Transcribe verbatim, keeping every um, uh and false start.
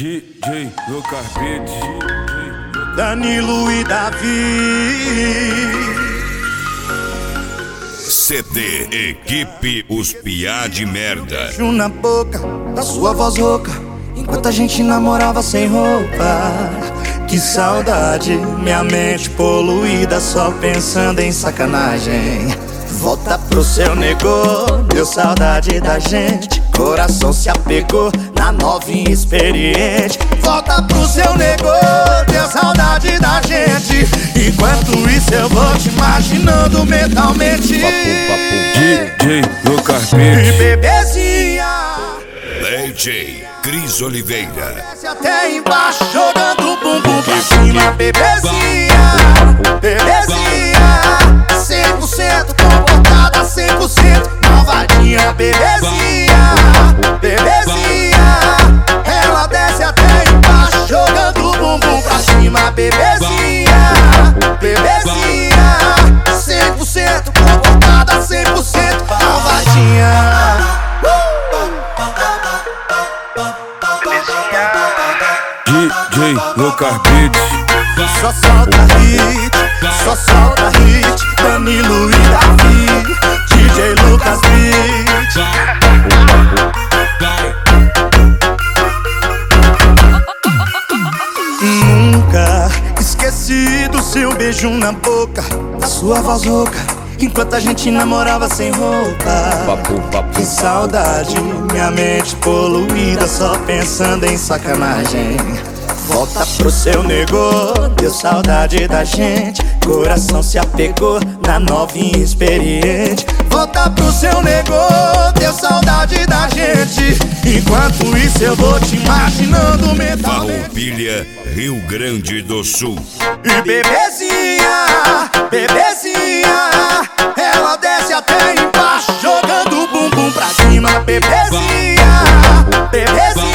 D J Lucas Beats, Danilo e Davi. C D Equipe Os Piá de Merda. Beijo na boca da sua voz rouca, enquanto a gente namorava sem roupa. Que saudade, minha mente poluída, só pensando em sacanagem. Volta pro seu negô, deu saudade da gente. Coração se apegou na novinha experiente. Volta pro seu negô, deu saudade da gente. Enquanto isso eu vou te imaginando mentalmente. D J Lucas E Beats, bebezinha, D J Cris Oliveira. desce até embaixo, jogando o bumbum pra cima. Bebezinha, bebezinha, cem por cento comportada, cem por cento malvadinha. Bebezinha, bebezinha, ela desce até embaixo, jogando o bumbum pra cima. Bebezinha, bebezinha, cem por cento comportada, cem por cento malvadinha. D J Lucas Beats, Só solta hit, só solta hit. Danilo e Davi, D J Lucas Beats. Nunca esqueci do seu beijo na boca, da sua voz rouca, enquanto a gente namorava sem roupa. papo, papo, Que saudade, minha mente poluída, só pensando em sacanagem. Volta pro seu negô, deu saudade da gente. Coração se apegou na novinha experiente. Volta pro seu negô, deu saudade da gente. Enquanto isso eu vou te imaginando mentalmente. Farroupilha, Rio Grande do Sul. E bebezinha, bebezinha, ela desce até embaixo, jogando o bumbum pra cima. Bebezinha, bebezinha,